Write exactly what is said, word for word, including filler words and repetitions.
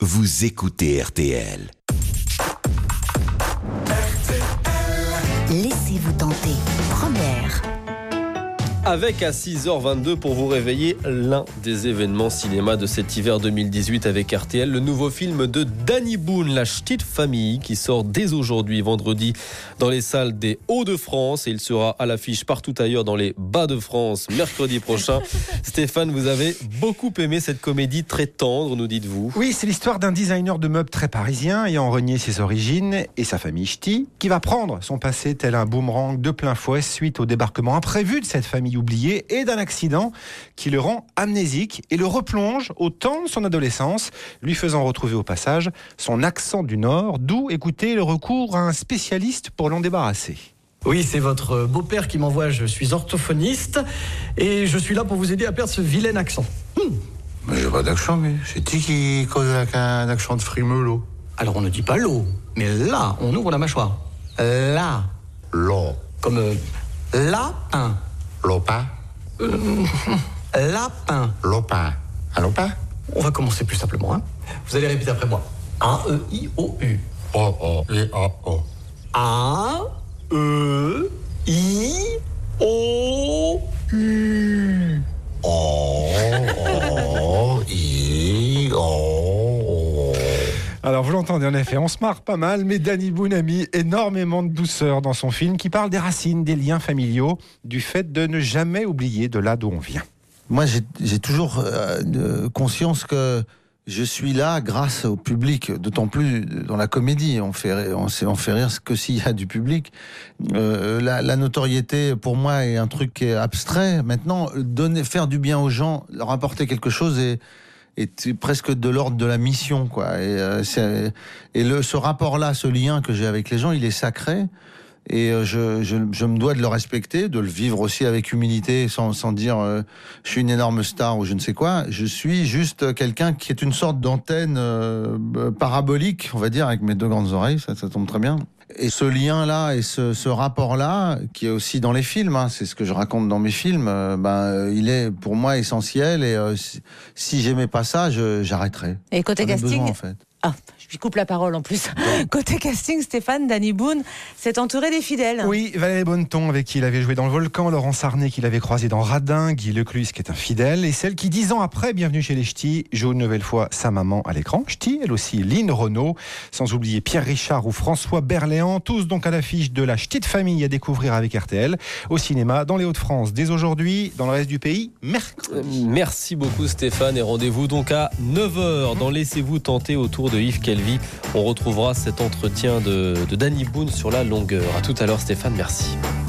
vous écoutez R T L. Laissez-vous tenter. Première. Avec à six heures vingt-deux pour vous réveiller l'un des événements cinéma de cet hiver deux mille dix-huit avec R T L, le nouveau film de Danny Boone, La Petite Famille, qui sort dès aujourd'hui, vendredi, dans les salles des Hauts-de-France, et il sera à l'affiche partout ailleurs dans les Bas-de-France mercredi prochain. Stéphane, vous avez beaucoup aimé cette comédie très tendre, nous dites-vous. Oui, c'est l'histoire d'un designer de meubles très parisien ayant renié ses origines et sa famille ch'ti, qui va prendre son passé tel un boomerang de plein fouet suite au débarquement imprévu de cette famille oublié et d'un accident qui le rend amnésique et le replonge au temps de son adolescence, lui faisant retrouver au passage son accent du Nord, d'où, écoutez, le recours à un spécialiste pour l'en débarrasser. Oui, c'est votre beau-père qui m'envoie, je suis orthophoniste et je suis là pour vous aider à perdre ce vilain accent. Hmm. Mais j'ai pas d'accent, mais c'est qui qui cause avec un accent de frimeux, l'eau? Alors on ne dit pas l'eau, mais là, on ouvre la mâchoire. Là. L'eau. Comme euh, lapin. Lopin. Euh, lapin. Lopin. Un lopin? On va commencer plus simplement. Hein. Vous allez répéter après moi. A E I O U. O O I A O. A E I O U. O O I O. Alors vous l'entendez en effet, on se marre pas mal, mais Danny Boone a mis énormément de douceur dans son film qui parle des racines, des liens familiaux, du fait de ne jamais oublier de là d'où on vient. Moi j'ai, j'ai toujours euh, conscience que je suis là grâce au public, d'autant plus dans la comédie, on fait, on, on fait rire que s'il y a du public. Euh, la, la notoriété pour moi est un truc qui est abstrait. Maintenant, donner, faire du bien aux gens, leur apporter quelque chose est... est presque de l'ordre de la mission, quoi. Et, euh, c'est, et le, ce rapport-là, ce lien que j'ai avec les gens, il est sacré. Et euh, je, je, je me dois de le respecter, de le vivre aussi avec humilité, sans, sans dire euh, je suis une énorme star ou je ne sais quoi. Je suis juste quelqu'un qui est une sorte d'antenne euh, parabolique, on va dire, avec mes deux grandes oreilles, ça, ça tombe très bien. Et ce lien-là et ce, ce rapport-là, qui est aussi dans les films, hein, c'est ce que je raconte dans mes films, euh, ben, il est pour moi essentiel. Et euh, si, si j'aimais pas ça, je, j'arrêterais. Et côté J'en ai casting, besoin, en fait. Ah, je lui coupe la parole en plus. Côté casting, Stéphane, Danny Boone s'est entouré des fidèles. Oui, Valérie Bonneton, avec qui il avait joué dans Le Volcan, Laurent Sarnet, qui l'avait croisé dans Radin, Guy Lecluse, qui est un fidèle, et celle qui, dix ans après Bienvenue chez les Ch'tis, joue une nouvelle fois sa maman à l'écran. Ch'ti, elle aussi, Lynn Renaud, sans oublier Pierre Richard ou François Berléand, tous donc à l'affiche de La Petite Famille à découvrir avec R T L, au cinéma, dans les Hauts-de-France, dès aujourd'hui, dans le reste du pays, mercredi. Merci beaucoup Stéphane, et rendez-vous donc à neuf heures dans Laissez-vous tenter autour de Yves Calvi. On retrouvera cet entretien de, de Danny Boone sur la longueur. À tout à l'heure Stéphane, merci.